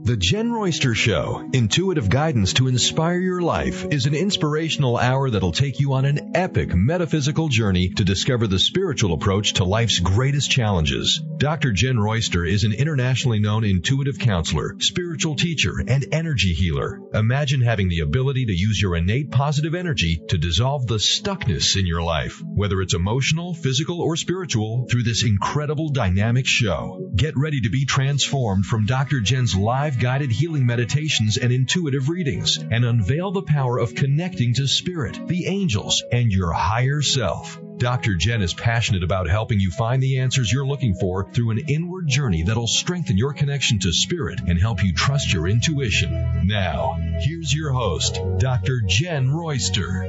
The Jen Royster Show, intuitive guidance to inspire your life, is an inspirational hour that'll take you on an epic metaphysical journey to discover the spiritual approach to life's greatest challenges. Dr. Jen Royster is an internationally known intuitive counselor, spiritual teacher, and energy healer. Imagine having the ability to use your innate positive energy to dissolve the stuckness in your life, whether it's emotional, physical, or spiritual, through this incredible dynamic show. Get ready to be transformed from Dr. Jen's live guided healing meditations and intuitive readings, and unveil the power of connecting to spirit, the angels, and your higher self. Dr. Jen is passionate about helping you find the answers you're looking for through an inward journey that'll strengthen your connection to spirit and help you trust your intuition. Now, here's your host, Dr. Jen Royster.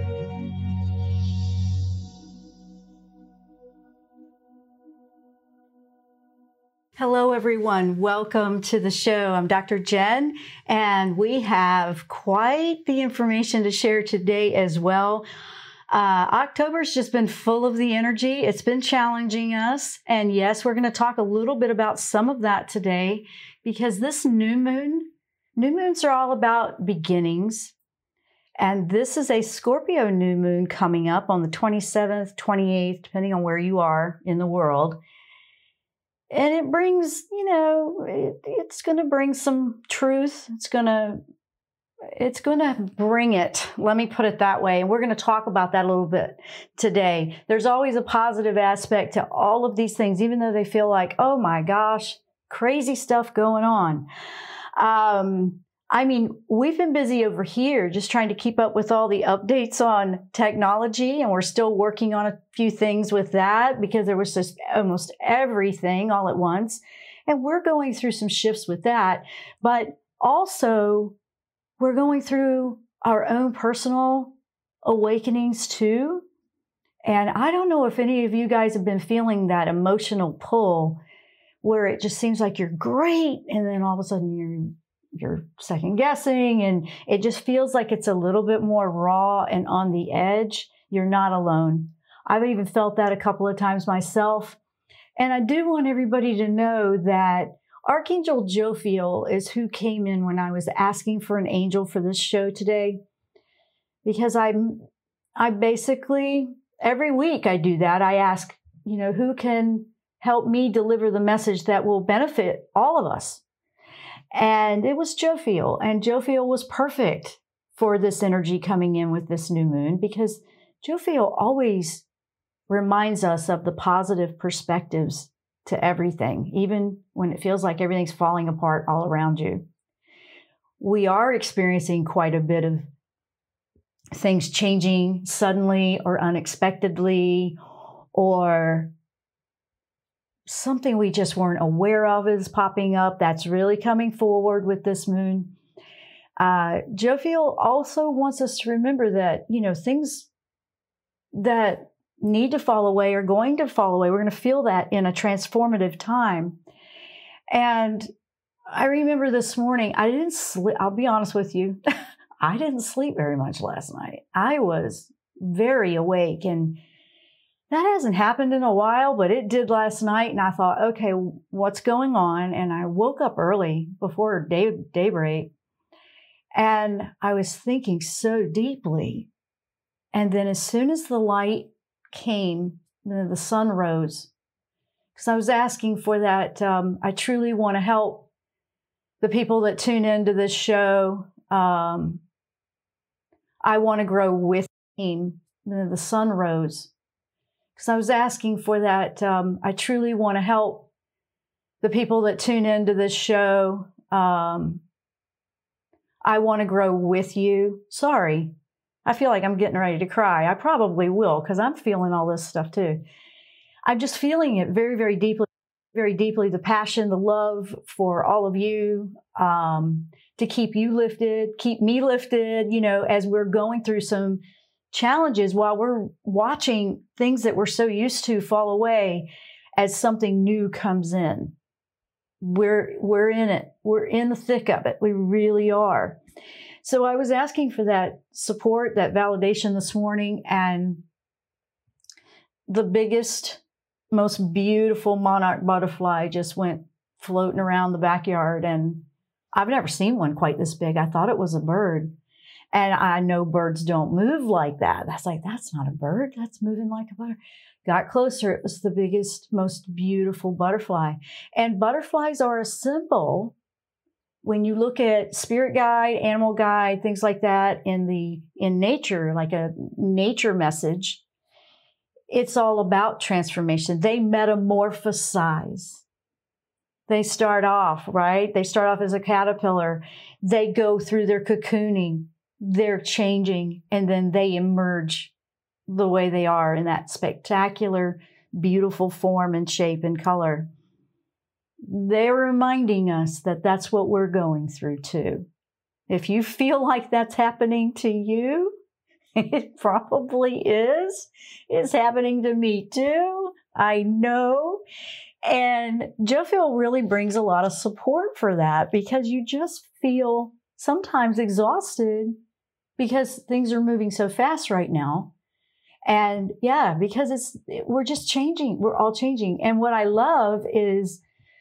Hello, everyone. Welcome to the show. I'm Dr. Jen, and we have quite the information to share today as well. October's just been full of the energy. It's been challenging us. And yes, we're going to talk a little bit about some of that today, because this new moons are all about beginnings. And this is a Scorpio new moon coming up on the 27th, 28th, depending on where you are in the world. And it brings, it's going to bring some truth. It's going to bring it. Let me put it that way. And we're going to talk about that a little bit today. There's always a positive aspect to all of these things, even though they feel like, oh my gosh, crazy stuff going on. We've been busy over here just trying to keep up with all the updates on technology, and we're still working on a few things with that because there was just almost everything all at once. And we're going through some shifts with that, but also we're going through our own personal awakenings too. And I don't know if any of you guys have been feeling that emotional pull where it just seems like you're great, and then all of a sudden you're second guessing, and it just feels like it's a little bit more raw and on the edge. You're not alone. I've even felt that a couple of times myself. And I do want everybody to know that Archangel Jophiel is who came in when I was asking for an angel for this show today, because I basically, every week I do that. I ask, who can help me deliver the message that will benefit all of us? And it was Jophiel, and Jophiel was perfect for this energy coming in with this new moon, because Jophiel always reminds us of the positive perspectives to everything, even when it feels like everything's falling apart all around you. We are experiencing quite a bit of things changing suddenly or unexpectedly, or something we just weren't aware of is popping up. That's really coming forward with this moon. Jophiel also wants us to remember that, things that need to fall away are going to fall away. We're going to feel that in a transformative time. And I remember this morning, I didn't sleep. I'll be honest with you. I didn't sleep very much last night. I was very awake, and that hasn't happened in a while, but it did last night. And I thought, okay, what's going on? And I woke up early before daybreak, and I was thinking so deeply. And then as soon as the light came, the sun rose, because I was asking for that. I truly want to help the people that tune into this show. I want to grow with him. The sun rose, because I was asking for that. I truly want to help the people that tune into this show. I want to grow with you. Sorry. I feel like I'm getting ready to cry. I probably will, because I'm feeling all this stuff too. I'm just feeling it very, very deeply, the passion, the love for all of you, to keep you lifted, keep me lifted, as we're going through some challenges while we're watching things that we're so used to fall away as something new comes in. We're in it. We're in the thick of it. We really are. So I was asking for that support, that validation this morning, and the biggest, most beautiful monarch butterfly just went floating around the backyard, and I've never seen one quite this big. I thought it was a bird. And I know birds don't move like that. That's like, that's not a bird. That's moving like a butterfly. Got closer. It was the biggest, most beautiful butterfly. And butterflies are a symbol. When you look at spirit guide, animal guide, things like that in nature, like a nature message, it's all about transformation. They metamorphosize. They start off, right? They start off as a caterpillar. They go through their cocooning. They're changing, and then they emerge the way they are in that spectacular, beautiful form and shape and color. They're reminding us that that's what we're going through too. If you feel like that's happening to you, it probably is. It's happening to me too. I know. And Jophiel really brings a lot of support for that, because you just feel sometimes exhausted because things are moving so fast right now. And yeah, because we're just changing. We're all changing. And what I love is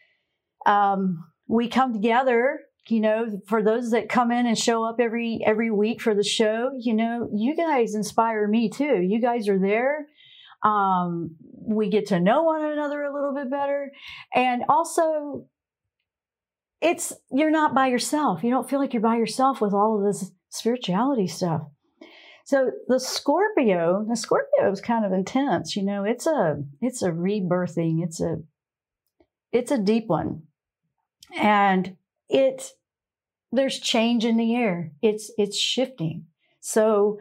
we come together, for those that come in and show up every week for the show, you guys inspire me too. You guys are there. We get to know one another a little bit better. And also, you're not by yourself. You don't feel like you're by yourself with all of this spirituality stuff. So the Scorpio is kind of intense. It's a rebirthing. It's a deep one. And there's change in the air. It's shifting. So,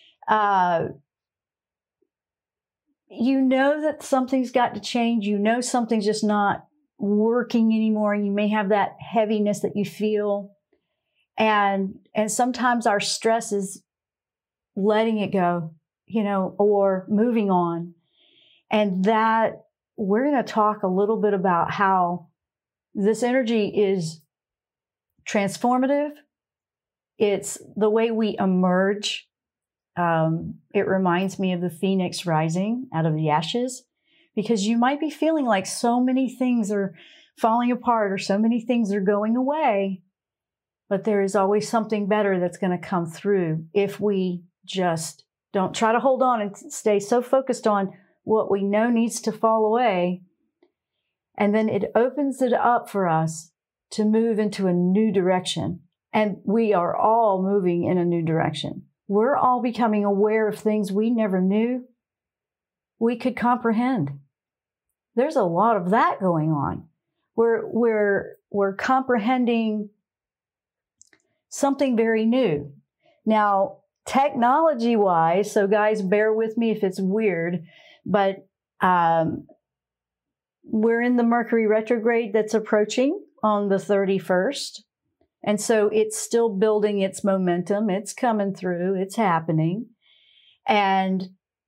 that something's got to change. Something's just not working anymore. You may have that heaviness that you feel. And sometimes our stress is letting it go, or moving on. And that we're going to talk a little bit about how this energy is transformative. It's the way we emerge. It reminds me of the phoenix rising out of the ashes, because you might be feeling like so many things are falling apart or so many things are going away, but there is always something better that's going to come through if we just don't try to hold on and stay so focused on what we know needs to fall away. And then it opens it up for us to move into a new direction. And we are all moving in a new direction. We're all becoming aware of things we never knew we could comprehend. There's a lot of that going on. We're comprehending something very new. Now, technology-wise, so guys, bear with me if it's weird, but we're in the Mercury retrograde that's approaching on the 31st. And so it's still building its momentum. It's coming through. It's happening. And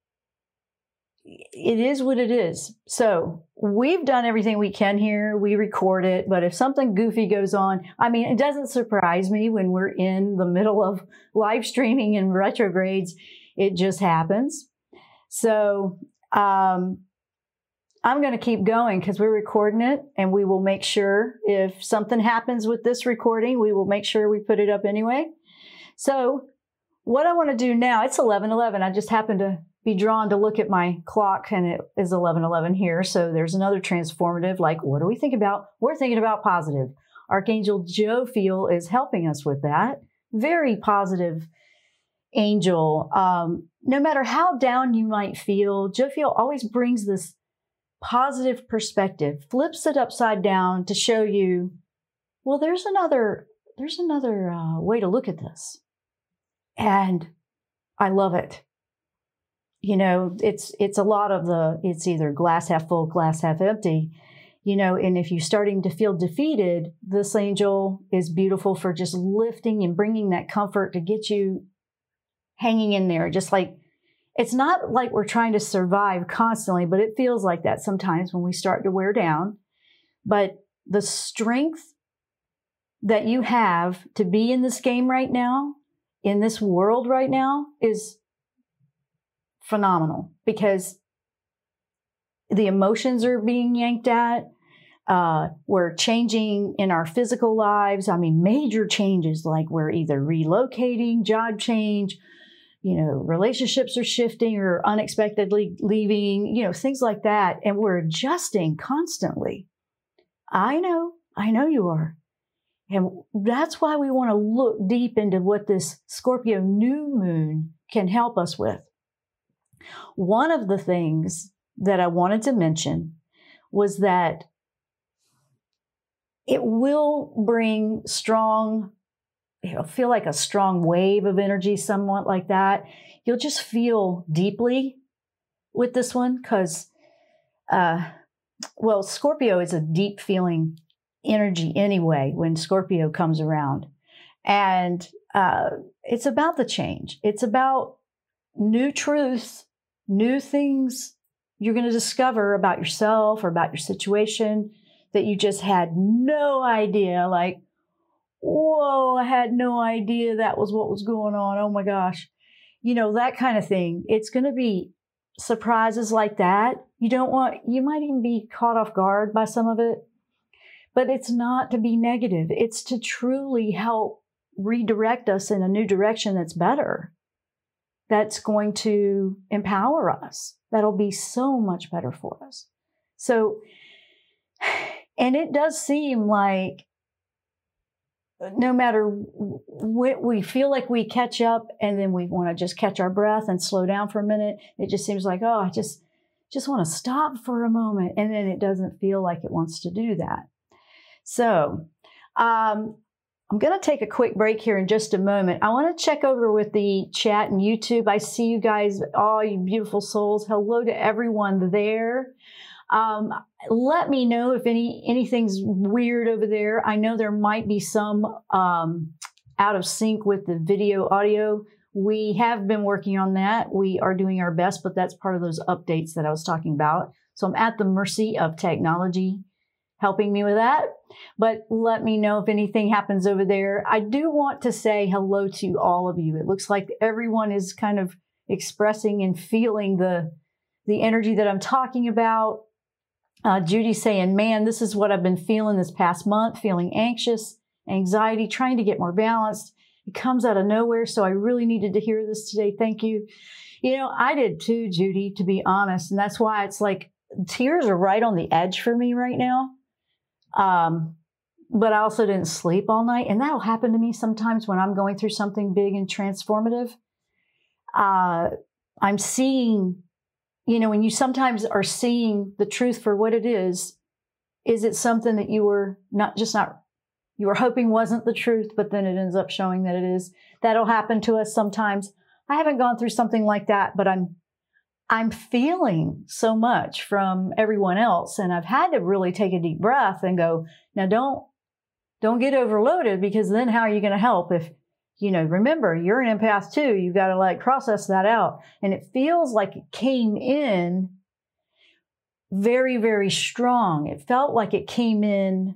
it is what it is. So we've done everything we can here. We record it. But if something goofy goes on, it doesn't surprise me when we're in the middle of live streaming and retrogrades. It just happens. So I'm going to keep going because we're recording it, and we will make sure if something happens with this recording, we will make sure we put it up anyway. So what I want to do now, it's 11:11. I just happened to be drawn to look at my clock, and it is 11:11 here. So there's another transformative, like, what do we think about? We're thinking about positive. Archangel Jophiel is helping us with that. Very positive angel. No matter how down you might feel, Jophiel always brings this positive perspective, flips it upside down to show you, well, there's another way to look at this. And I love it. It's a lot of it's either glass half full, glass half empty, and if you're starting to feel defeated, this angel is beautiful for just lifting and bringing that comfort to get you hanging in there. Just like, it's not like we're trying to survive constantly, but it feels like that sometimes when we start to wear down. But the strength that you have to be in this game right now, in this world right now, is phenomenal, because the emotions are being yanked at. We're changing in our physical lives. I mean, major changes, like we're either relocating, job change, relationships are shifting or unexpectedly leaving, things like that. And we're adjusting constantly. I know you are. And that's why we want to look deep into what this Scorpio new moon can help us with. One of the things that I wanted to mention was that it will bring strong, feel like a strong wave of energy, somewhat like that. You'll just feel deeply with this one because, Scorpio is a deep feeling energy anyway when Scorpio comes around. And it's about the change. It's about new truths, new things you're going to discover about yourself or about your situation that you just had no idea. Like, whoa, I had no idea that was what was going on. Oh my gosh. That kind of thing. It's going to be surprises like that. You might even be caught off guard by some of it, but it's not to be negative. It's to truly help redirect us in a new direction that's better. That's going to empower us. That'll be so much better for us. So, and it does seem like no matter what we feel like we catch up and then we want to just catch our breath and slow down for a minute, it just seems like, I just want to stop for a moment. And then it doesn't feel like it wants to do that. So I'm going to take a quick break here in just a moment. I want to check over with the chat and YouTube. I see you guys, all you beautiful souls. Hello to everyone there. Let me know if anything's weird over there. I know there might be some out of sync with the video audio. We have been working on that. We are doing our best, but that's part of those updates that I was talking about. So I'm at the mercy of technology helping me with that. But let me know if anything happens over there. I do want to say hello to all of you. It looks like everyone is kind of expressing and feeling the energy that I'm talking about. Judy's saying, man, this is what I've been feeling this past month, feeling anxious, anxiety, trying to get more balanced. It comes out of nowhere, so I really needed to hear this today. Thank you. I did too, Judy, to be honest, and that's why it's like tears are right on the edge for me right now. But I also didn't sleep all night, and that'll happen to me sometimes when I'm going through something big and transformative. I'm seeing, when you sometimes are seeing the truth for what it is it something that you were you were hoping wasn't the truth, but then it ends up showing that it is? That'll happen to us sometimes. I haven't gone through something like that, but I'm feeling so much from everyone else. And I've had to really take a deep breath and go, now don't get overloaded, because then how are you going to help if, remember, you're an empath too. You've got to process that out. And it feels like it came in very, very strong. It felt like it came in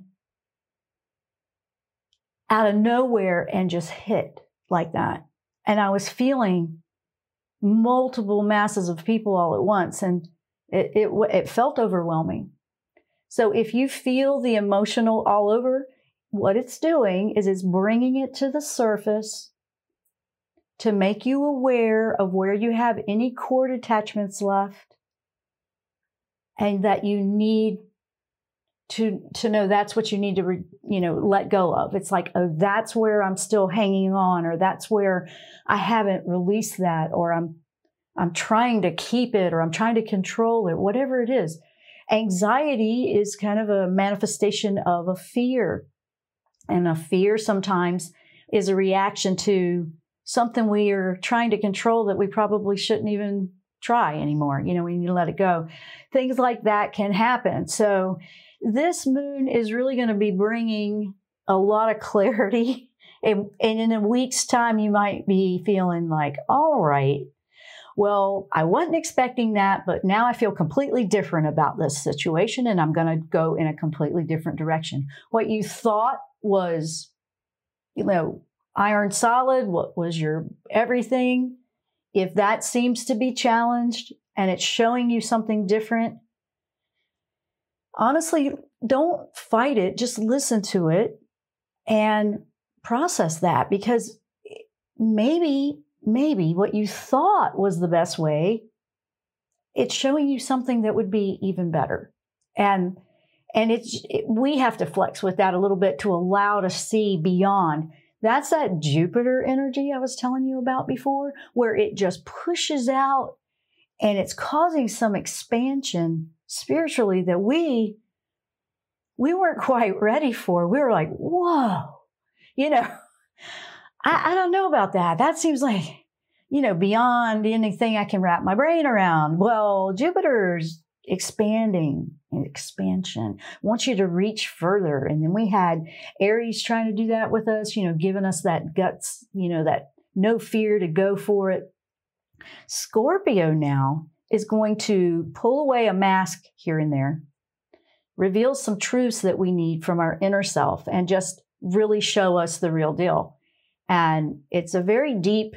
out of nowhere and just hit like that. And I was feeling multiple masses of people all at once, and it felt overwhelming. So if you feel the emotional all over, what it's doing is it's bringing it to the surface to make you aware of where you have any cord attachments left, and that you need to know that's what you need to let go of. It's like, oh, that's where I'm still hanging on, or that's where I haven't released that, or I'm trying to keep it, or I'm trying to control it, whatever it is. Anxiety is kind of a manifestation of a fear. And a fear sometimes is a reaction to something we are trying to control that we probably shouldn't even try anymore. We need to let it go. Things like that can happen. So this moon is really going to be bringing a lot of clarity. And in a week's time, you might be feeling like, all right, well, I wasn't expecting that, but now I feel completely different about this situation, and I'm going to go in a completely different direction. What you thought was, iron solid, what was your everything, if that seems to be challenged and it's showing you something different, honestly, don't fight it. Just listen to it and process that, because maybe what you thought was the best way, it's showing you something that would be even better. And we have to flex with that a little bit to allow to see beyond. That's that Jupiter energy I was telling you about before, where it just pushes out and it's causing some expansion spiritually that we weren't quite ready for. We were like, whoa, I don't know about that. That seems like, beyond anything I can wrap my brain around. Well, Jupiter's expanding and expansion wants you to reach further. And then we had Aries trying to do that with us, giving us that guts, that no fear to go for it. Scorpio now is going to pull away a mask here and there, reveal some truths that we need from our inner self, and just really show us the real deal. And it's a very deep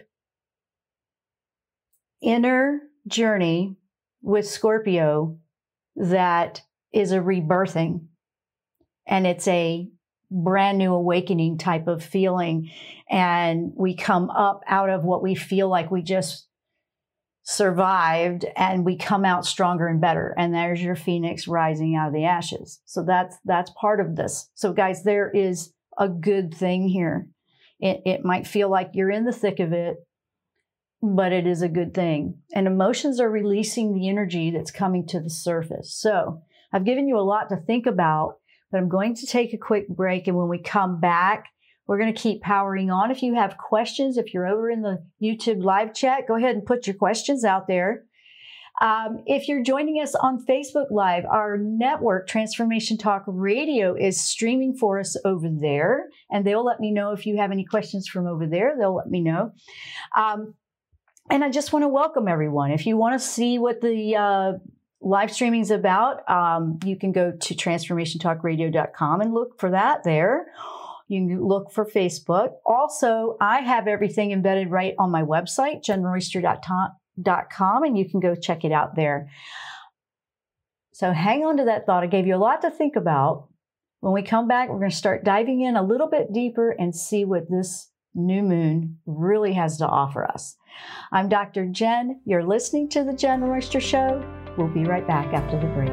inner journey with Scorpio that is a rebirthing, and it's a brand new awakening type of feeling. And we come up out of what we feel like we just survived, and we come out stronger and better. And there's your phoenix rising out of the ashes. So that's part of this. So guys, there is a good thing here. It might feel like you're in the thick of it, but it is a good thing. And emotions are releasing the energy that's coming to the surface. So I've given you a lot to think about, but I'm going to take a quick break. And when we come back, we're going to keep powering on. If you have questions, if you're over in the YouTube live chat, go ahead and put your questions out there. If you're joining us on Facebook Live, our network, Transformation Talk Radio, is streaming for us over there. And they'll let me know if you have any questions from over there. They'll let me know. And I just want to welcome everyone. If you want to see what the live streaming is about, you can go to transformationtalkradio.com and look for that there. You can look for Facebook. Also, I have everything embedded right on my website, jenroyster.com, and you can go check it out there. So hang on to that thought. I gave you a lot to think about. When we come back, we're going to start diving in a little bit deeper and see what this new moon really has to offer us. I'm Dr. Jen. You're listening to The Jen Royster Show. We'll be right back after the break.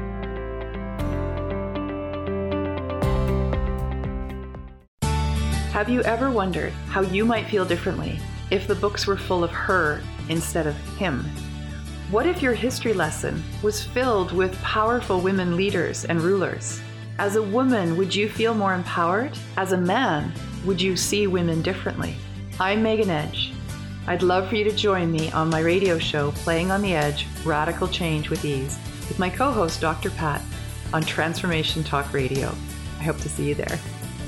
Have you ever wondered how you might feel differently if the books were full of her instead of him? What if your history lesson was filled with powerful women leaders and rulers? As a woman, would you feel more empowered? As a man, would you see women differently? I'm Megan Edge. I'd love for you to join me on my radio show, Playing on the Edge, Radical Change with Ease, with my co-host, Dr. Pat, on Transformation Talk Radio. I hope to see you there.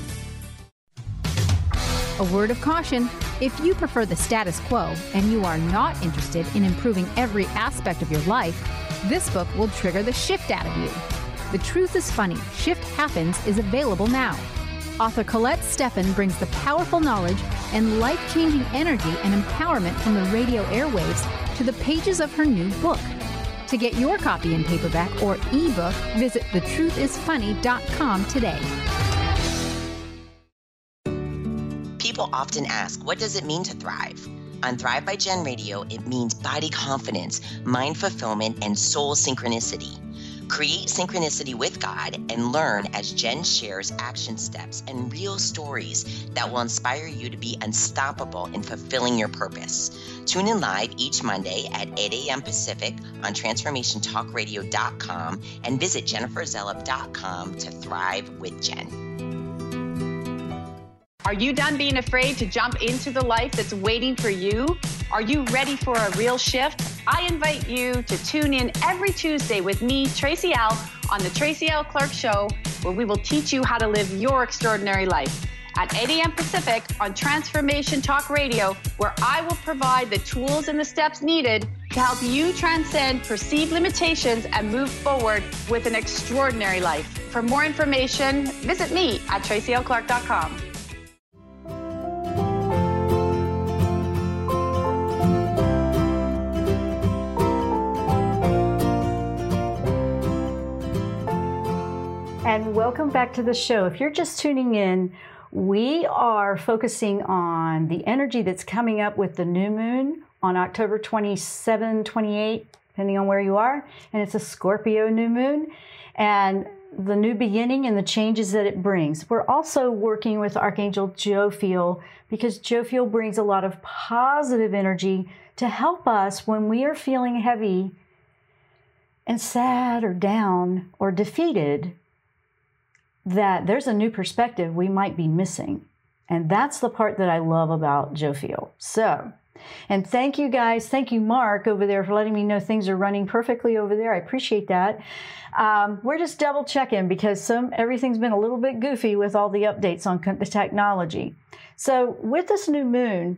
A word of caution: if you prefer the status quo and you are not interested in improving every aspect of your life, this book will trigger the shift out of you. The Truth is Funny, Shift Happens is available now. Author Colette Steffen brings the powerful knowledge and life-changing energy and empowerment from the radio airwaves to the pages of her new book. To get your copy in paperback or ebook, visit thetruthисfunny.com today. People often ask, what does it mean to thrive? On Thrive by Jen Radio, it means body confidence, mind fulfillment, and soul synchronicity. Create synchronicity with God and learn as Jen shares action steps and real stories that will inspire you to be unstoppable in fulfilling your purpose. Tune in live each Monday at 8 a.m. Pacific on TransformationTalkRadio.com and visit JenniferZellup.com to thrive with Jen. Are you done being afraid to jump into the life that's waiting for you? Are you ready for a real shift? I invite you to tune in every Tuesday with me, Tracy L., on the Tracy L. Clark Show, where we will teach you how to live your extraordinary life. At 8 a.m. Pacific on Transformation Talk Radio, where I will provide the tools and the steps needed to help you transcend perceived limitations and move forward with an extraordinary life. For more information, visit me at tracylclark.com. and welcome back to the show. If you're just tuning in, we are focusing on the energy that's coming up with the new moon on October 27, 28, depending on where you are. And it's a Scorpio new moon, and the new beginning and the changes that it brings. We're also working with Archangel Jophiel, because Jophiel brings a lot of positive energy to help us when we are feeling heavy and sad or down or defeated, that there's a new perspective we might be missing. And that's the part that I love about Jophiel. So, and thank you guys. Thank you, Mark, over there, for letting me know things are running perfectly over there. I appreciate that. We're just double checking because everything's been a little bit goofy with all the updates on the technology. So with this new moon,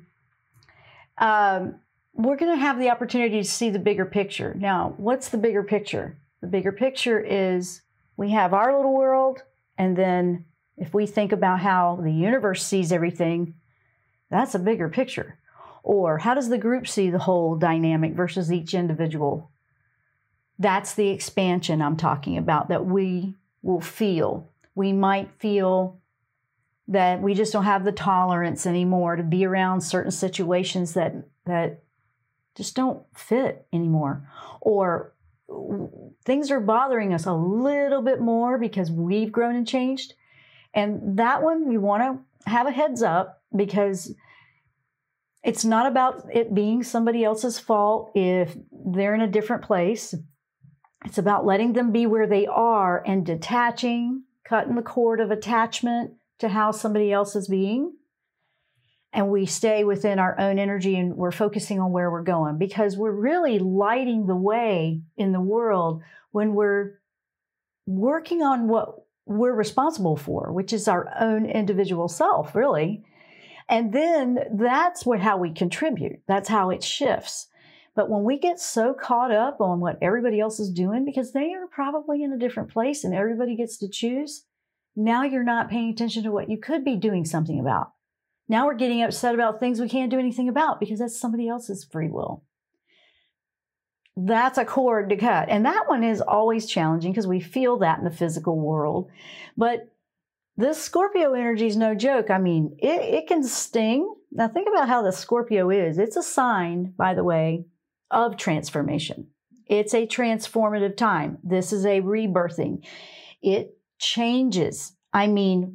we're going to have the opportunity to see the bigger picture. Now, what's the bigger picture? The bigger picture is we have our little world, and then if we think about how the universe sees everything, that's a bigger picture. Or how does the group see the whole dynamic versus each individual? That's the expansion I'm talking about that we will feel. We might feel that we just don't have the tolerance anymore to be around certain situations that just don't fit anymore. Or things are bothering us a little bit more because we've grown and changed. And that one, you want to have a heads up, because it's not about it being somebody else's fault if they're in a different place. It's about letting them be where they are and detaching, cutting the cord of attachment to how somebody else is being. And we stay within our own energy, and we're focusing on where we're going, because we're really lighting the way in the world when we're working on what we're responsible for, which is our own individual self, really. And then that's how we contribute. That's how it shifts. But when we get so caught up on what everybody else is doing, because they are probably in a different place and everybody gets to choose, now you're not paying attention to what you could be doing something about. Now we're getting upset about things we can't do anything about because that's somebody else's free will. That's a cord to cut. And that one is always challenging because we feel that in the physical world. But this Scorpio energy is no joke. I mean, it can sting. Now think about how the Scorpio is. It's a sign, by the way, of transformation. It's a transformative time. This is a rebirthing. It changes. I mean,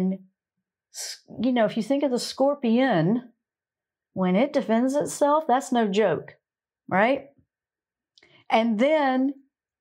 if you think of the scorpion, when it defends itself, that's no joke, right? And then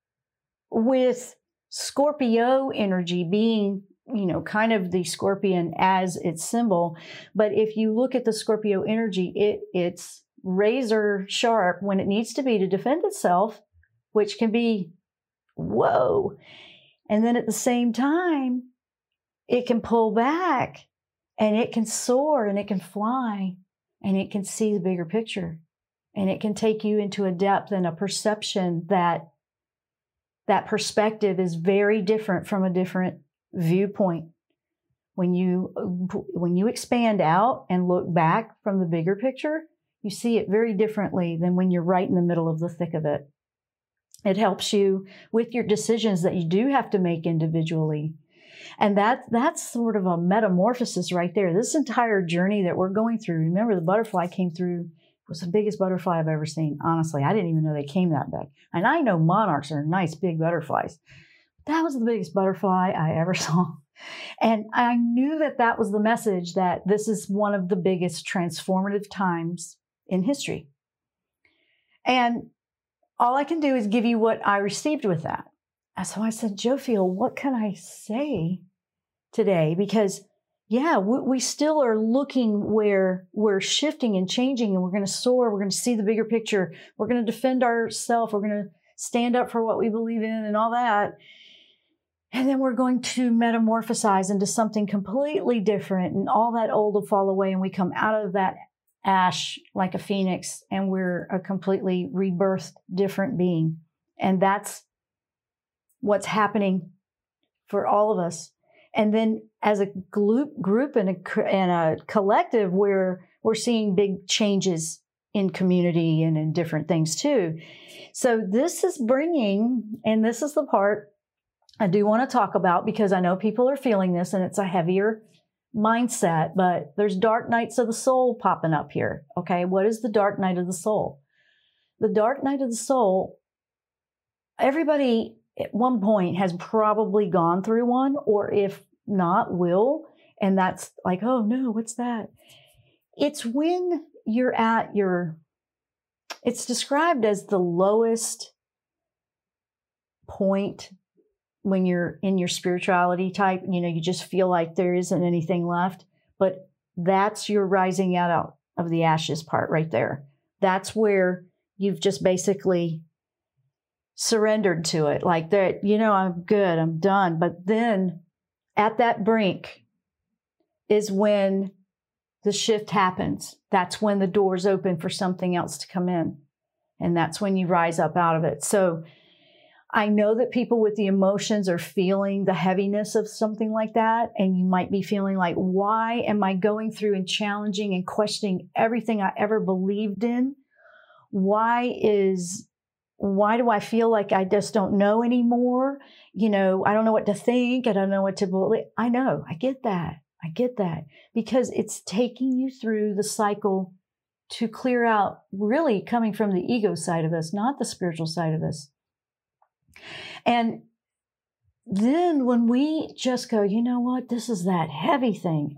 with Scorpio energy being, kind of the scorpion as its symbol. But if you look at the Scorpio energy, it's razor sharp when it needs to be to defend itself, which can be, whoa. And then at the same time, it can pull back and it can soar and it can fly and it can see the bigger picture. And it can take you into a depth and a perception that perspective is very different from a different viewpoint. When you expand out and look back from the bigger picture, you see it very differently than when you're right in the middle of the thick of it. It helps you with your decisions that you do have to make individually. And that's sort of a metamorphosis right there. This entire journey that we're going through, remember the butterfly came through, was the biggest butterfly I've ever seen. Honestly, I didn't even know they came that big. And I know monarchs are nice big butterflies. That was the biggest butterfly I ever saw. And I knew that was the message, that this is one of the biggest transformative times in history. And all I can do is give you what I received with that. And so I said, Jophiel, what can I say today? Because we still are looking where we're shifting and changing, and we're going to soar. We're going to see the bigger picture. We're going to defend ourselves. We're going to stand up for what we believe in and all that. And then we're going to metamorphosize into something completely different, and all that old will fall away, and we come out of that ash like a phoenix, and we're a completely rebirthed, different being. And that's what's happening for all of us. And then as a group and a collective, we're seeing big changes in community and in different things too. So this is bringing, and this is the part I do want to talk about, because I know people are feeling this and it's a heavier mindset, but there's dark nights of the soul popping up here. Okay, what is the dark night of the soul? The dark night of the soul, everybody at one point has probably gone through one, or if not, will. And that's like, oh no, what's that? It's when you're at it's described as the lowest point when you're in your spirituality type. You just feel like there isn't anything left, but that's your rising out of the ashes part right there. That's where you've just basically surrendered to it. Like that, I'm good, I'm done. But then at that brink is when the shift happens. That's when the doors open for something else to come in. And that's when you rise up out of it. So I know that people with the emotions are feeling the heaviness of something like that. And you might be feeling like, why am I going through and challenging and questioning everything I ever believed in? Why do I feel like I just don't know anymore? I don't know what to think. I don't know what to believe. I know. I get that. Because it's taking you through the cycle to clear out, really coming from the ego side of us, not the spiritual side of us. And then when we just go, you know what, this is that heavy thing.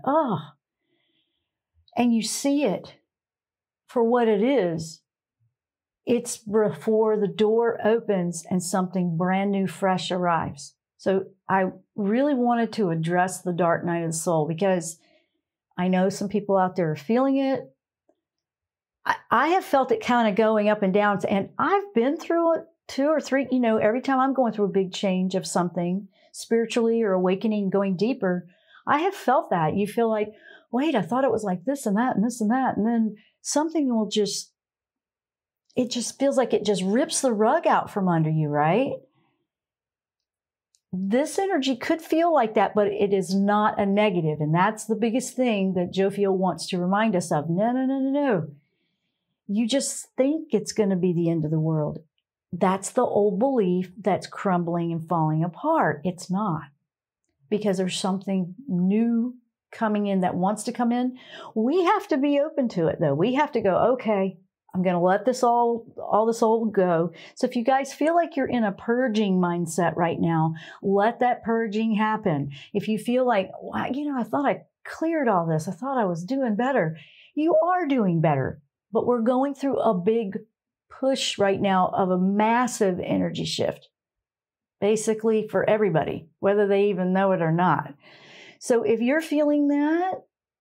And you see it for what it is. It's before the door opens and something brand new, fresh arrives. So I really wanted to address the dark night of the soul, because I know some people out there are feeling it. I have felt it kind of going up and down, and I've been through it 2 or 3, every time I'm going through a big change of something spiritually or awakening, going deeper, I have felt that. You feel like, wait, I thought it was like this and that and this and that. And then something will it just feels like it just rips the rug out from under you, right? This energy could feel like that, but it is not a negative. And that's the biggest thing that Jophiel wants to remind us of. No. You just think it's going to be the end of the world. That's the old belief that's crumbling and falling apart. It's not. Because there's something new coming in that wants to come in. We have to be open to it, though. We have to go, okay, I'm going to let this all this old go. So if you guys feel like you're in a purging mindset right now, let that purging happen. If you feel like, wow, I thought I cleared all this. I thought I was doing better. You are doing better. But we're going through a big push right now of a massive energy shift, basically for everybody, whether they even know it or not. So if you're feeling that,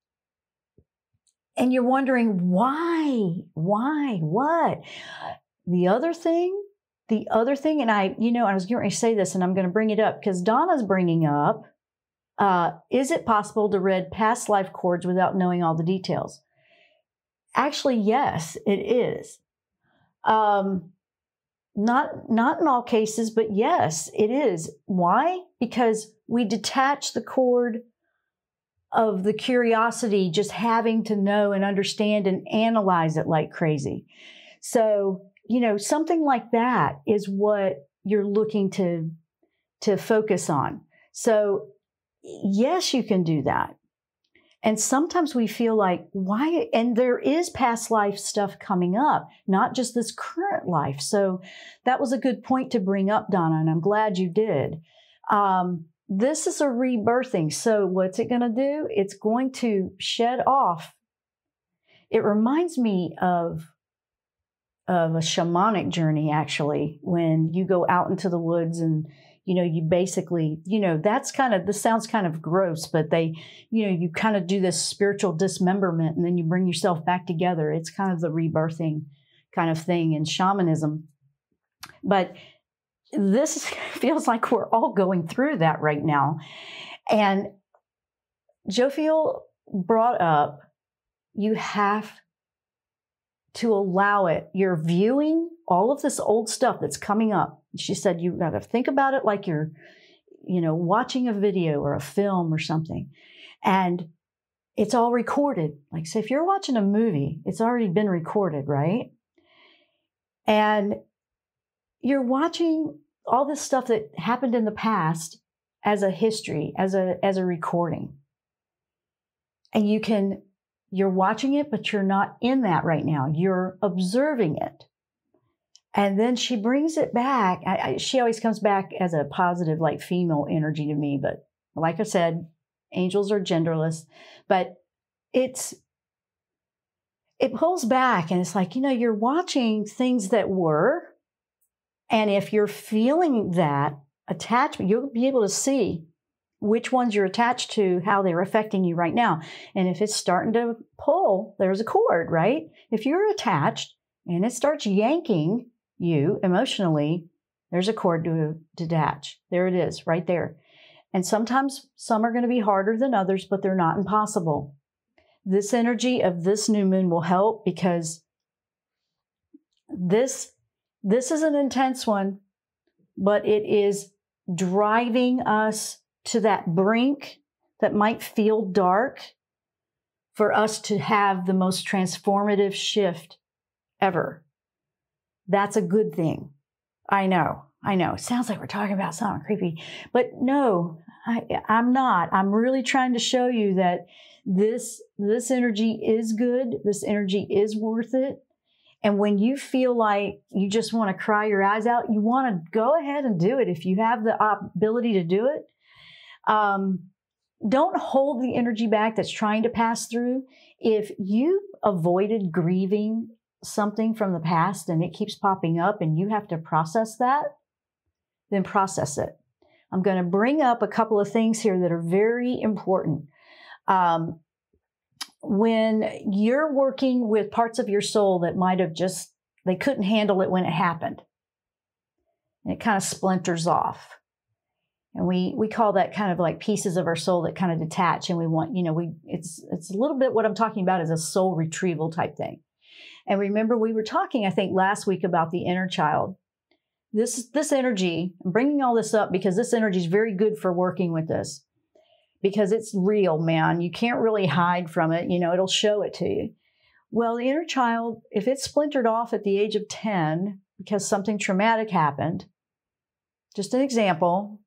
and you're wondering why, what? The other thing, and I was going to say this, and I'm going to bring it up because Donna's bringing up, is it possible to read past life cords without knowing all the details? Actually, yes, it is. Not in all cases, but yes, it is. Why? Because we detach the cord of the curiosity, just having to know and understand and analyze it like crazy. So, something like that is what you're looking to focus on. So, yes, you can do that. And sometimes we feel like, why? And there is past life stuff coming up, not just this current life. So that was a good point to bring up, Donna, and I'm glad you did. This is a rebirthing. So what's it going to do? It's going to shed off. It reminds me of a shamanic journey, actually, when you go out into the woods and, you basically, this sounds kind of gross, but you kind of do this spiritual dismemberment and then you bring yourself back together. It's kind of the rebirthing kind of thing in shamanism. But this feels like we're all going through that right now. And Jophiel brought up, you have to allow it. You're viewing all of this old stuff that's coming up. She said, you got to think about it like you're, watching a video or a film or something. And it's all recorded. Like, say, if you're watching a movie, it's already been recorded, right? And you're watching all this stuff that happened in the past as a history, as a recording. And you're watching it, but you're not in that right now. You're observing it. And then she brings it back. She always comes back as a positive, like female energy to me. But like I said, angels are genderless. But it pulls back and it's like, you're watching things that were. And if you're feeling that attachment, you'll be able to see which ones you're attached to, how they're affecting you right now. And if it's starting to pull, there's a cord, right? If you're attached and it starts yanking you emotionally, there's a cord to detach. There it is, right there. And sometimes some are going to be harder than others, but they're not impossible. This energy of this new moon will help because this is an intense one, but it is driving us to that brink that might feel dark for us to have the most transformative shift ever. That's a good thing. I know. It sounds like we're talking about something creepy, but no, I'm not. I'm really trying to show you that this energy is good. This energy is worth it. And when you feel like you just want to cry your eyes out, you want to go ahead and do it if you have the ability to do it. Don't hold the energy back that's trying to pass through. If you avoided grieving something from the past and it keeps popping up and you have to process that, then process it. I'm going to bring up a couple of things here that are very important. When you're working with parts of your soul that might have they couldn't handle it when it happened, and it kind of splinters off. And we call that kind of like pieces of our soul that kind of detach, and we want, it's a little bit what I'm talking about is a soul retrieval type thing. And remember, we were talking, I think, last week about the inner child. This energy, I'm bringing all this up because this energy is very good for working with this. Because it's real, man. You can't really hide from it. It'll show it to you. Well, the inner child, if it's splintered off at the age of 10 because something traumatic happened, just an example,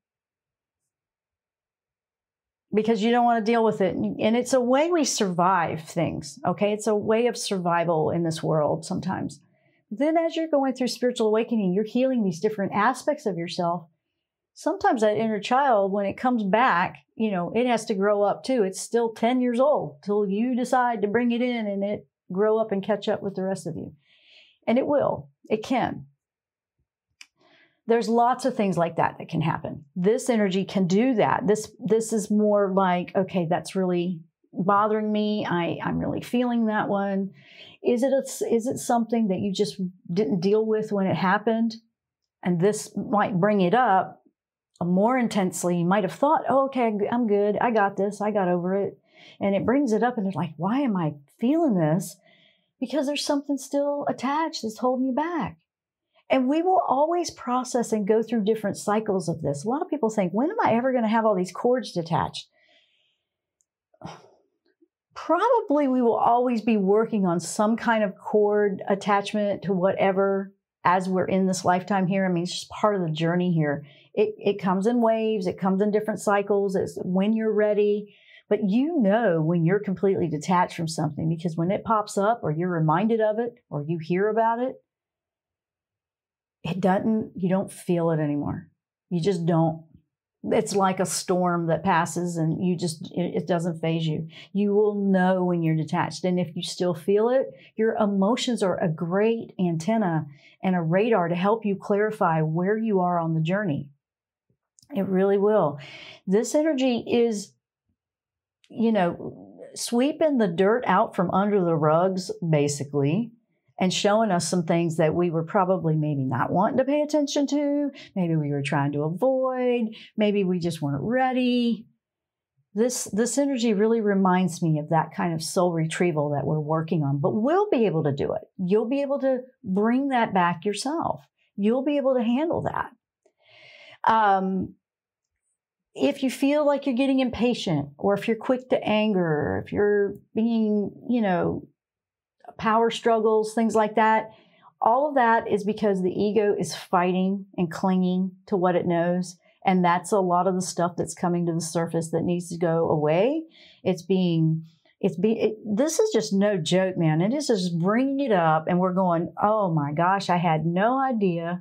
because you don't want to deal with it. And it's a way we survive things, okay? It's a way of survival in this world sometimes. Then as you're going through spiritual awakening, you're healing these different aspects of yourself. Sometimes that inner child, when it comes back, it has to grow up too. It's still 10 years old till you decide to bring it in and it grow up and catch up with the rest of you. And it will. It can. There's lots of things like that can happen. This energy can do that. This is more like, okay, that's really bothering me. I'm really feeling that one. Is it something that you just didn't deal with when it happened? And this might bring it up more intensely. You might have thought, oh, okay, I'm good. I got this. I got over it. And it brings it up and it's like, why am I feeling this? Because there's something still attached that's holding you back. And we will always process and go through different cycles of this. A lot of people think, when am I ever going to have all these cords detached? Probably we will always be working on some kind of cord attachment to whatever as we're in this lifetime here. I mean, it's just part of the journey here. It comes in waves. It comes in different cycles. It's when you're ready. But when you're completely detached from something, because when it pops up or you're reminded of it or you hear about it, you don't feel it anymore. You just don't. It's like a storm that passes and it doesn't faze you. You will know when you're detached. And if you still feel it, your emotions are a great antenna and a radar to help you clarify where you are on the journey. It really will. This energy is, sweeping the dirt out from under the rugs, basically, and showing us some things that we were probably maybe not wanting to pay attention to. Maybe we were trying to avoid. Maybe we just weren't ready. This energy really reminds me of that kind of soul retrieval that we're working on, but we'll be able to do it. You'll be able to bring that back yourself. You'll be able to handle that. If you feel like you're getting impatient, or if you're quick to anger, if you're being, power struggles, things like that, all of that is because the ego is fighting and clinging to what it knows. And that's a lot of the stuff that's coming to the surface that needs to go away. This is just no joke, man. It is just bringing it up and we're going, oh my gosh, I had no idea.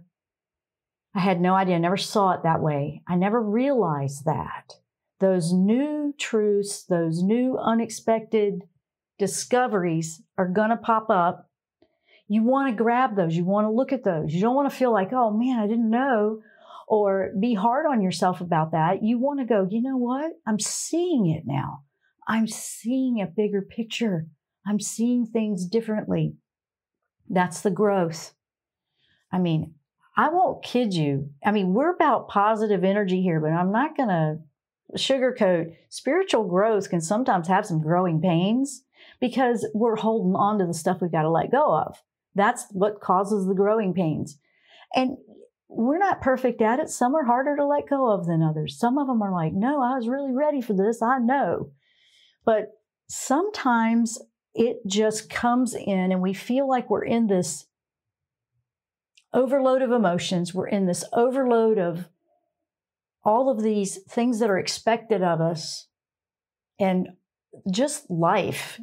I never saw it that way. I never realized that. Those new truths, those new unexpected discoveries are going to pop up. You want to grab those. You want to look at those. You don't want to feel like, oh man, I didn't know, or be hard on yourself about that. You want to go, you know what? I'm seeing it now. I'm seeing a bigger picture. I'm seeing things differently. That's the growth. I mean, I won't kid you. I mean, we're about positive energy here, but I'm not going to sugarcoat. Spiritual growth can sometimes have some growing pains because we're holding on to the stuff we've got to let go of. That's what causes the growing pains. And we're not perfect at it. Some are harder to let go of than others. Some of them are like, no, I was really ready for this. I know. But sometimes it just comes in and we feel like we're in this overload of emotions. We're in this overload of all of these things that are expected of us. And just life,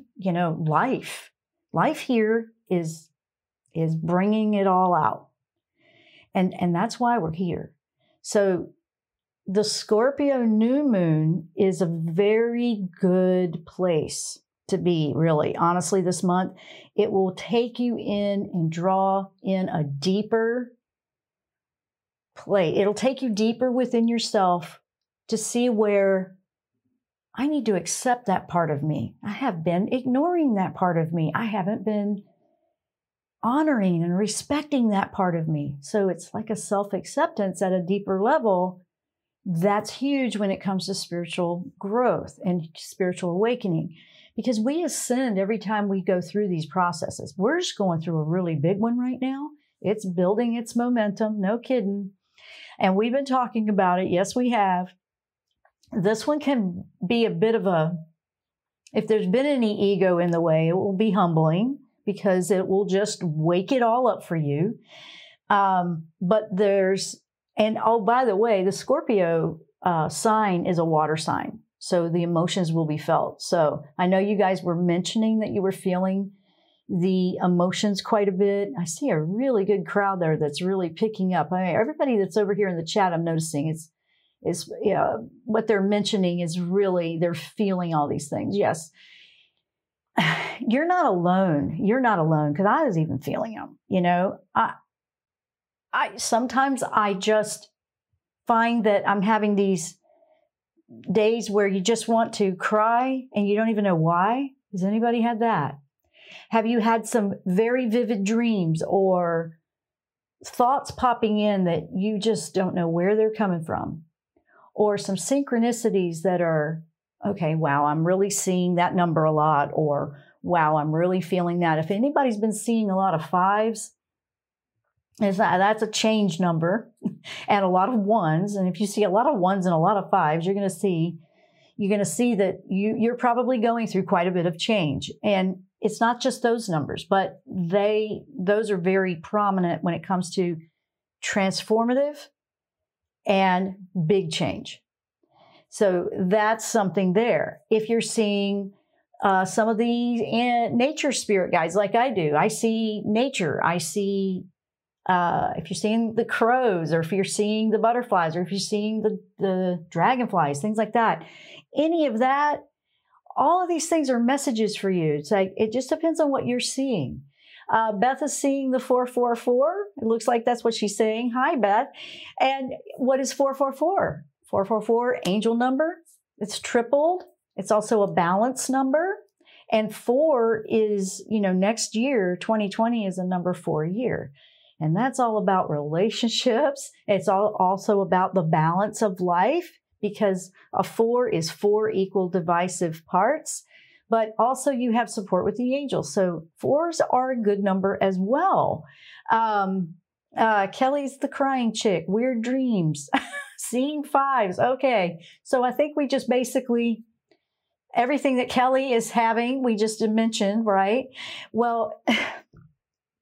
life here is bringing it all out. And that's why we're here. So the Scorpio new moon is a very good place to be, really. Honestly, this month, it will take you in and draw in a deeper play. It'll take you deeper within yourself to see where I need to accept that part of me. I have been ignoring that part of me. I haven't been honoring and respecting that part of me. So it's like a self-acceptance at a deeper level. That's huge when it comes to spiritual growth and spiritual awakening, because we ascend every time we go through these processes. We're just going through a really big one right now. It's building its momentum, no kidding. And we've been talking about it. Yes, we have. This one can be a bit of if there's been any ego in the way, it will be humbling because it will just wake it all up for you. But by the way, the Scorpio sign is a water sign. So the emotions will be felt. So I know you guys were mentioning that you were feeling the emotions quite a bit. I see a really good crowd there that's really picking up. I mean, everybody that's over here in the chat, I'm noticing is what they're mentioning is really, they're feeling all these things. Yes. You're not alone. You're not alone, because I was even feeling them. I sometimes I just find that I'm having these days where you just want to cry and you don't even know why. Has anybody had that? Have you had some very vivid dreams or thoughts popping in that you just don't know where they're coming from? Or some synchronicities that are, okay, wow, I'm really seeing that number a lot, or wow, I'm really feeling that. If anybody's been seeing a lot of fives, that's a change number, and a lot of ones. And if you see a lot of ones and a lot of fives, you're going to see that you're probably going through quite a bit of change. And it's not just those numbers, but those are very prominent when it comes to transformative and big change. So that's something there. If you're seeing some of the nature spirit guides like I do, I see nature. I see, if you're seeing the crows, or if you're seeing the butterflies, or if you're seeing the dragonflies, things like that, any of that, all of these things are messages for you. It's like, it just depends on what you're seeing. Beth is seeing the 444. It looks like that's what she's saying. Hi, Beth. And what is 444? 444, angel number. It's tripled. It's also a balance number. And 4 is, next year, 2020 is a number 4 year. And that's all about relationships. It's also about the balance of life, because a 4 is 4 equal divisive parts. But also you have support with the angels. So 4s are a good number as well. Kelly's the crying chick, weird dreams, seeing 5s. Okay. So I think we just basically, everything that Kelly is having, we just mentioned, right? Well,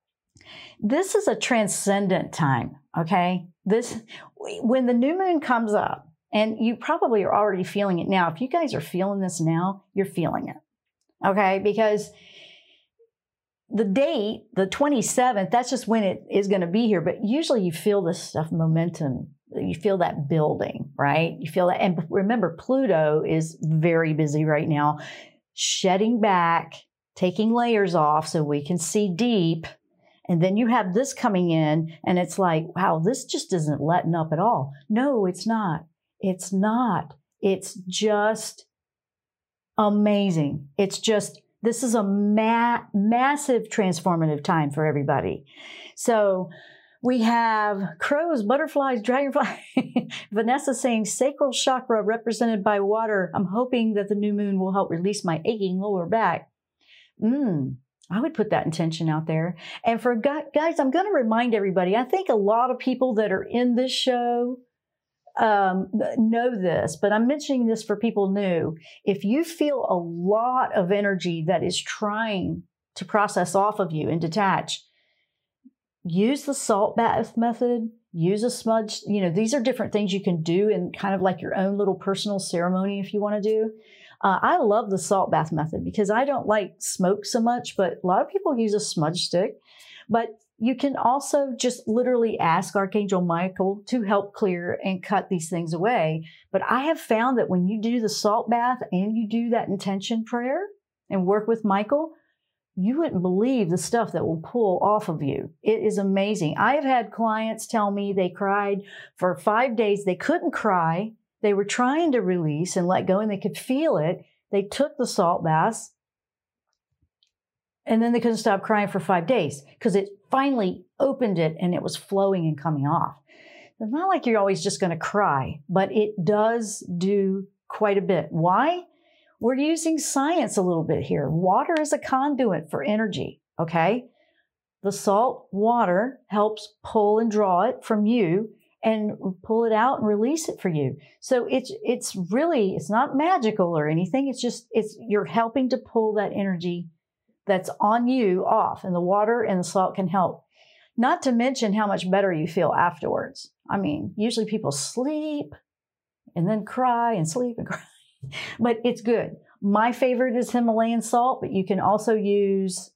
This is a transcendent time, okay? When the new moon comes up, and you probably are already feeling it now. If you guys are feeling this now, you're feeling it, okay? Because the date, the 27th, that's just when it is going to be here. But usually you feel this stuff, momentum. You feel that building, right? You feel that. And remember, Pluto is very busy right now, shedding back, taking layers off so we can see deep. And then you have this coming in, and it's like, wow, this just isn't letting up at all. No, it's not. It's not. It's just amazing. It's just, this is a massive transformative time for everybody. So we have crows, butterflies, dragonflies. Vanessa saying sacral chakra represented by water. I'm hoping that the new moon will help release my aching lower back. I would put that intention out there. And for guys, I'm going to remind everybody, I think a lot of people that are in this show know this, but I'm mentioning this for people new. If you feel a lot of energy that is trying to process off of you and detach, use the salt bath method, use a smudge. You know, these are different things you can do in kind of like your own little personal ceremony if you want to do. I love the salt bath method because I don't like smoke so much, but a lot of people use a smudge stick. But you can also just literally ask Archangel Michael to help clear and cut these things away. But I have found that when you do the salt bath and you do that intention prayer and work with Michael, you wouldn't believe the stuff that will pull off of you. It is amazing. I have had clients tell me they cried for 5 days. They couldn't cry. They were trying to release and let go, and they could feel it. They took the salt baths, and then they couldn't stop crying for 5 days because it finally opened it and it was flowing and coming off. It's not like you're always just going to cry, but it does do quite a bit. Why? We're using science a little bit here. Water is a conduit for energy, okay? The salt water helps pull and draw it from you and pull it out and release it for you. So it's really, it's not magical or anything. You're helping to pull that energy that's on you off, and the water and the salt can help. Not to mention how much better you feel afterwards. I mean, usually people sleep and then cry and sleep and cry, but it's good. My favorite is Himalayan salt, but you can also use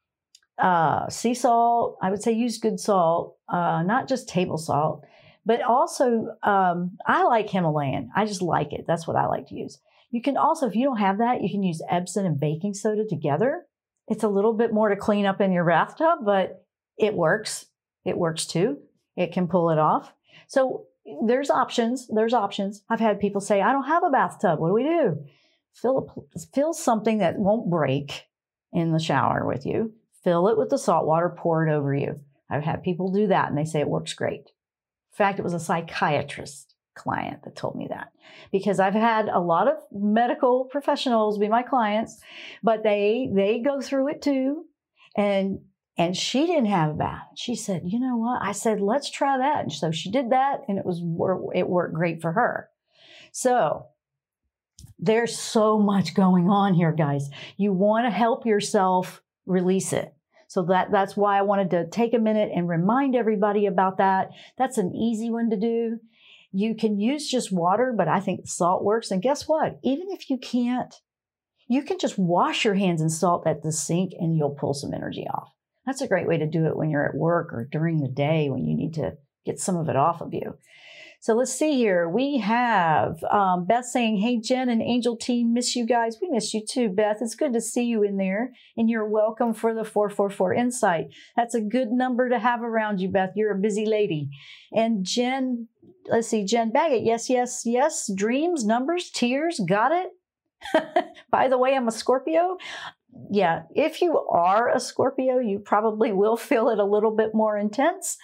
sea salt. I would say use good salt, not just table salt, but also I like Himalayan. I just like it. That's what I like to use. You can also, if you don't have that, you can use Epsom and baking soda together. It's a little bit more to clean up in your bathtub, but it works. It works too. It can pull it off. So there's options. There's options. I've had people say, I don't have a bathtub. What do we do? Fill something that won't break in the shower with you. Fill it with the salt water, pour it over you. I've had people do that, and they say it works great. In fact, it was a psychiatrist client that told me that, because I've had a lot of medical professionals be my clients, but they go through it too. And she didn't have a bath. She said, you know what? I said, let's try that. And so she did that, and it worked great for her. So there's so much going on here, guys. You want to help yourself release it. So that's why I wanted to take a minute and remind everybody about that. That's an easy one to do. You can use just water, but I think salt works. And guess what? Even if you can't, you can just wash your hands in salt at the sink and you'll pull some energy off. That's a great way to do it when you're at work or during the day when you need to get some of it off of you. So let's see here. We have Beth saying, hey, Jen and Angel Team, miss you guys. We miss you too, Beth. It's good to see you in there. And you're welcome for the 444 Insight. That's a good number to have around you, Beth. You're a busy lady. And Jen, let's see, Jen Baggett. Yes, yes, yes. Dreams, numbers, tears. Got it? By the way, I'm a Scorpio. Yeah, if you are a Scorpio, you probably will feel it a little bit more intense.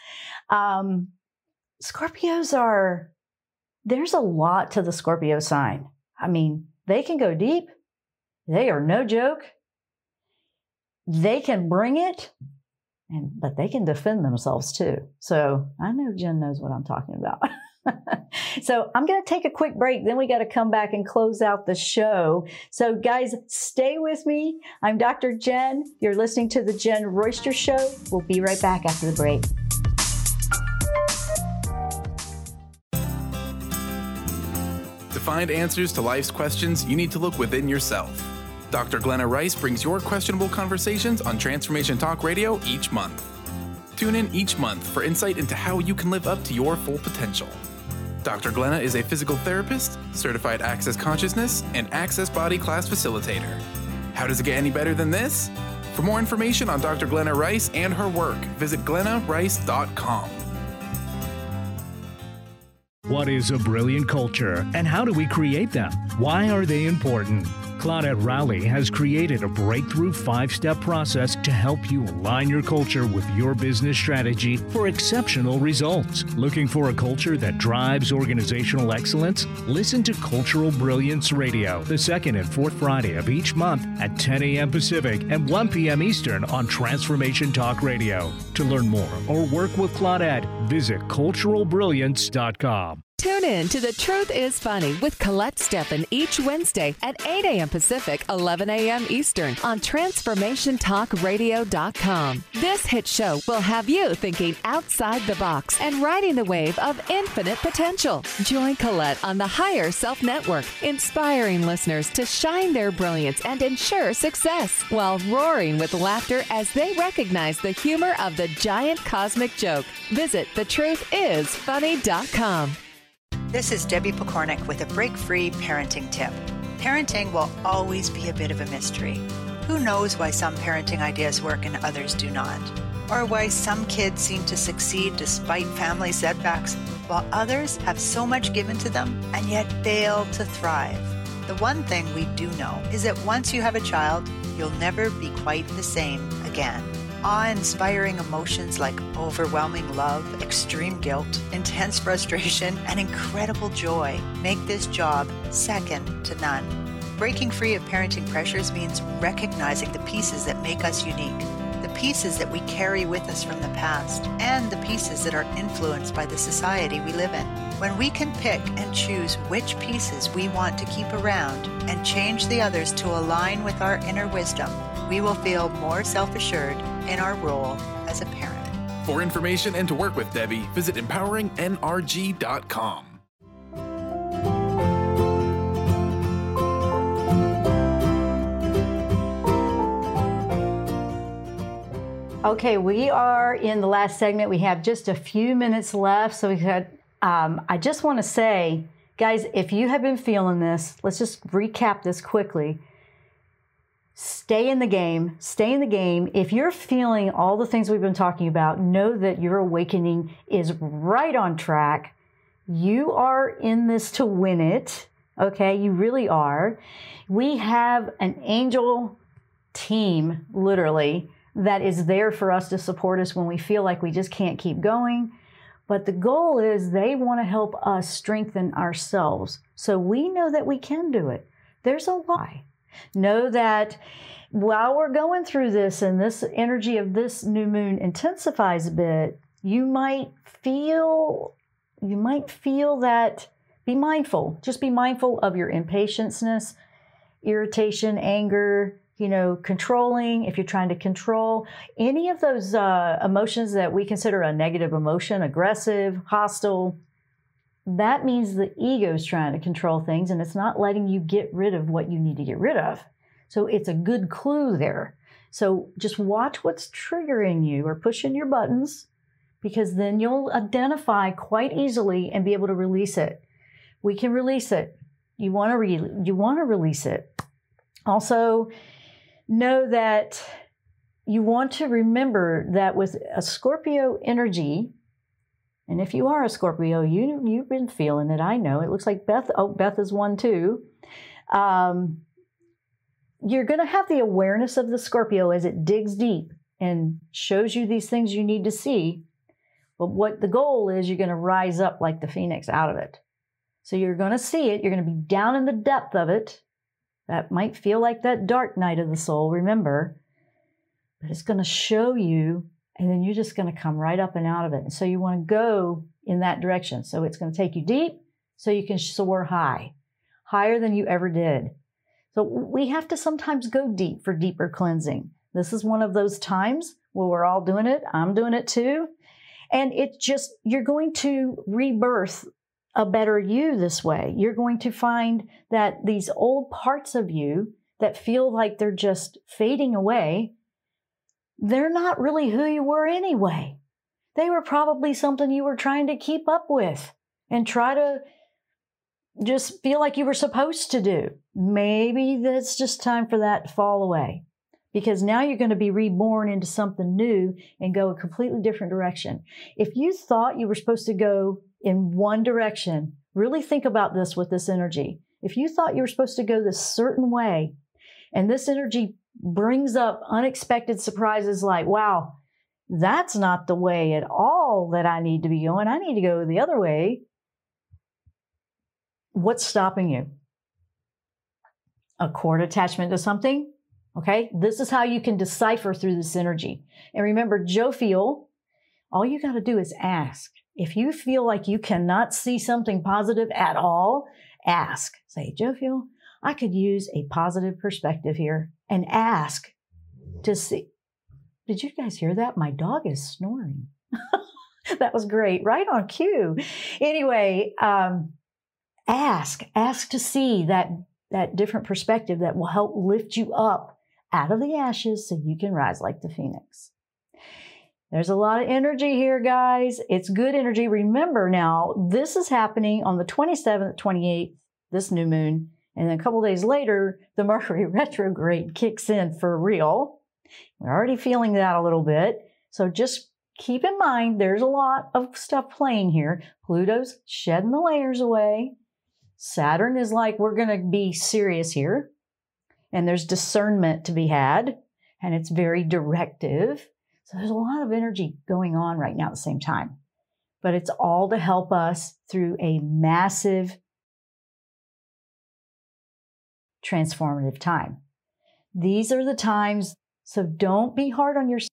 Scorpios there's a lot to the Scorpio sign. I mean, they can go deep. They are no joke. They can bring it, but they can defend themselves too. So I know Jen knows what I'm talking about. So I'm going to take a quick break. Then we got to come back and close out the show. So guys, stay with me. I'm Dr. Jen. You're listening to the Jen Royster Show. We'll be right back after the break. To find answers to life's questions, you need to look within yourself. Dr. Glenna Rice brings your questionable conversations on Transformation Talk Radio each month. Tune in each month for insight into how you can live up to your full potential. Dr. Glenna is a physical therapist, certified Access Consciousness, and Access Body Class facilitator. How does it get any better than this? For more information on Dr. Glenna Rice and her work, visit glennarice.com. What is a brilliant culture, and how do we create them? Why are they important? Claudette Rowley has created a breakthrough 5-step process to help you align your culture with your business strategy for exceptional results. Looking for a culture that drives organizational excellence? Listen to Cultural Brilliance Radio, the second and fourth Friday of each month at 10 a.m. Pacific and 1 p.m. Eastern on Transformation Talk Radio. To learn more or work with Claudette, visit culturalbrilliance.com. Tune in to The Truth is Funny with Colette Steffen each Wednesday at 8 a.m. Pacific, 11 a.m. Eastern on TransformationTalkRadio.com. This hit show will have you thinking outside the box and riding the wave of infinite potential. Join Colette on the Higher Self Network, inspiring listeners to shine their brilliance and ensure success while roaring with laughter as they recognize the humor of the giant cosmic joke. Visit thetruthисfunny.com. This is Debbie Pokornik with a break-free parenting tip. Parenting will always be a bit of a mystery. Who knows why some parenting ideas work and others do not? Or why some kids seem to succeed despite family setbacks, while others have so much given to them and yet fail to thrive. The one thing we do know is that once you have a child, you'll never be quite the same again. Awe-inspiring emotions like overwhelming love, extreme guilt, intense frustration, and incredible joy make this job second to none. Breaking free of parenting pressures means recognizing the pieces that make us unique, the pieces that we carry with us from the past, and the pieces that are influenced by the society we live in. When we can pick and choose which pieces we want to keep around and change the others to align with our inner wisdom, we will feel more self-assured in our role as a parent. For information and to work with Debbie, visit empoweringnrg.com. Okay, we are in the last segment. We have just a few minutes left. So I just want to say, guys, if you have been feeling this, let's just recap this quickly. Stay in the game. Stay in the game. If you're feeling all the things we've been talking about, know that your awakening is right on track. You are in this to win it. Okay, you really are. We have an angel team, literally, that is there for us to support us when we feel like we just can't keep going. But the goal is they want to help us strengthen ourselves so we know that we can do it. There's a why. Know that while we're going through this and this energy of this new moon intensifies a bit, you might feel that, be mindful. Just be mindful of your impatience, irritation, anger, controlling, if you're trying to control any of those emotions that we consider a negative emotion, aggressive, hostile. That means the ego is trying to control things and it's not letting you get rid of what you need to get rid of. So it's a good clue there. So just watch what's triggering you or pushing your buttons, because then you'll identify quite easily and be able to release it. We can release it. You want to release it. Also, know that you want to remember that with a Scorpio energy, and if you are a Scorpio, you've been feeling it. I know. It looks like Beth is one too. You're going to have the awareness of the Scorpio as it digs deep and shows you these things you need to see. But what the goal is, you're going to rise up like the phoenix out of it. So you're going to see it. You're going to be down in the depth of it. That might feel like that dark night of the soul, remember. But it's going to show you, and then you're just going to come right up and out of it. And so you want to go in that direction. So it's going to take you deep so you can soar high, higher than you ever did. So we have to sometimes go deep for deeper cleansing. This is one of those times where we're all doing it. I'm doing it too. And it's just, you're going to rebirth a better you this way. You're going to find that these old parts of you that feel like they're just fading away, they're not really who you were anyway. They were probably something you were trying to keep up with and try to just feel like you were supposed to do. Maybe it's just time for that to fall away, because now you're going to be reborn into something new and go a completely different direction. If you thought you were supposed to go in one direction, really think about this with this energy. If you thought you were supposed to go this certain way, and this energy brings up unexpected surprises like, wow, that's not the way at all that I need to be going. I need to go the other way. What's stopping you? A cord attachment to something? Okay, this is how you can decipher through this energy. And remember, Jophiel, all you got to do is ask. If you feel like you cannot see something positive at all, ask. Say, Jophiel, I could use a positive perspective here, and ask to see. Did you guys hear that? My dog is snoring. That was great. Right on cue. Anyway, ask to see that different perspective that will help lift you up out of the ashes so you can rise like the phoenix. There's a lot of energy here, guys. It's good energy. Remember now, this is happening on the 27th, 28th, this new moon. And then a couple days later, the Mercury retrograde kicks in for real. We're already feeling that a little bit. So just keep in mind, there's a lot of stuff playing here. Pluto's shedding the layers away. Saturn is like, we're going to be serious here. And there's discernment to be had. And it's very directive. So there's a lot of energy going on right now at the same time. But it's all to help us through a massive transformative time. These are the times, so don't be hard on yourself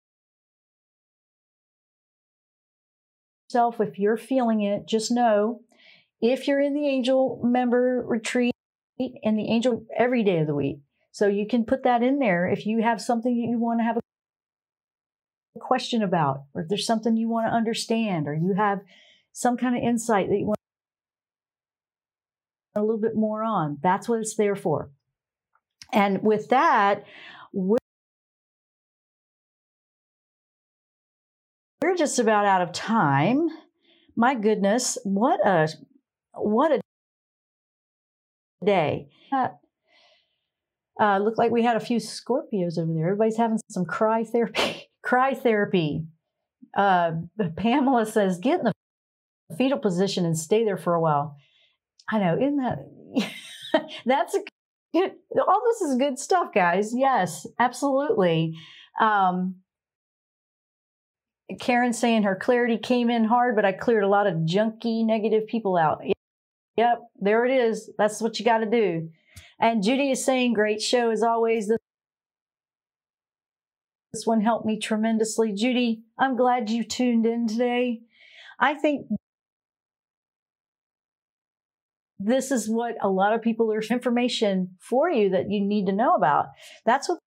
if you're feeling it. Just know, if you're in the angel member retreat, in the angel every day of the week, so you can put that in there if you have something that you want to have a question about, or if there's something you want to understand, or you have some kind of insight that you want a little bit more on. That's what it's there for. And with that, we're just about out of time. My goodness, what a day. Looked like we had a few Scorpios over there. Everybody's having some cry therapy. Pamela says, get in the fetal position and stay there for a while. I know, isn't that, that's a good, all this is good stuff, guys. Yes, absolutely. Karen saying her clarity came in hard, but I cleared a lot of junky, negative people out. Yep, there it is. That's what you got to do. And Judy is saying, great show as always. This one helped me tremendously. Judy, I'm glad you tuned in today. I think this is what a lot of people are information for you that you need to know about. That's what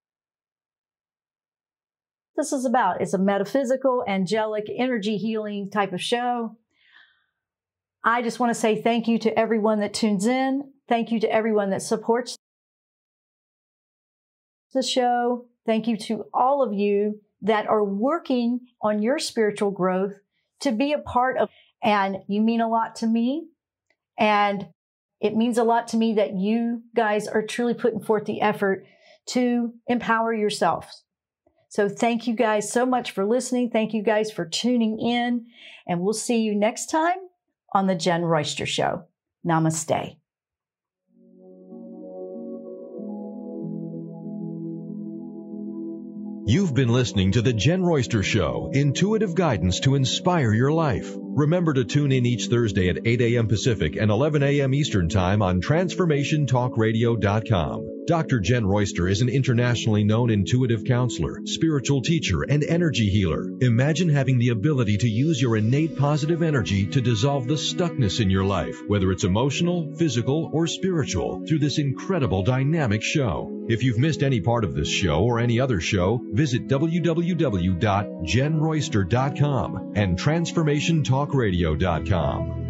this is about. It's a metaphysical, angelic, energy healing type of show. I just want to say thank you to everyone that tunes in. Thank you to everyone that supports the show. Thank you to all of you that are working on your spiritual growth to be a part of, and you mean a lot to me. And it means a lot to me that you guys are truly putting forth the effort to empower yourselves. So thank you guys so much for listening. Thank you guys for tuning in. And we'll see you next time on The Jen Royster Show. Namaste. You've been listening to The Jen Royster Show, intuitive guidance to inspire your life. Remember to tune in each Thursday at 8 a.m. Pacific and 11 a.m. Eastern Time on TransformationTalkRadio.com. Dr. Jen Royster is an internationally known intuitive counselor, spiritual teacher, and energy healer. Imagine having the ability to use your innate positive energy to dissolve the stuckness in your life, whether it's emotional, physical, or spiritual, through this incredible dynamic show. If you've missed any part of this show or any other show, visit www.jenroyster.com and TransformationTalkRadio.com.